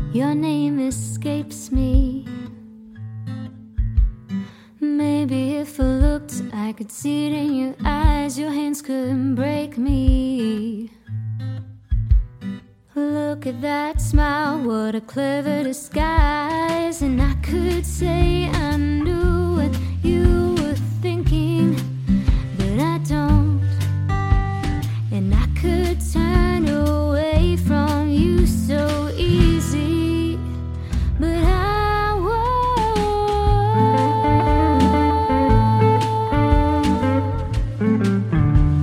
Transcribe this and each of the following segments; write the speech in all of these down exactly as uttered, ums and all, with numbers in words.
Your name escapes me. Maybe if I looked, I could see it in your eyes. Your hands couldn't break me. Look at that smile, what a clever disguise. And I could say I knew what you were thinking, but I don't. And I could turn away from you so easy, but I won't.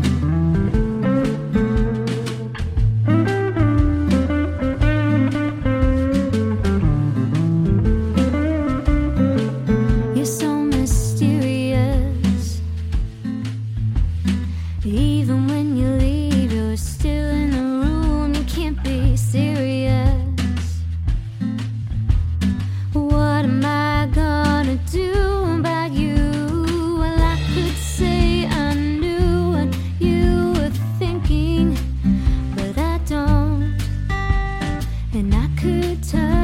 You're so mysterious. Even when you leave, you're still in the room. You can't be serious. What am I gonna do about you? Well, I could say I knew what you were thinking, but I don't. And I could turn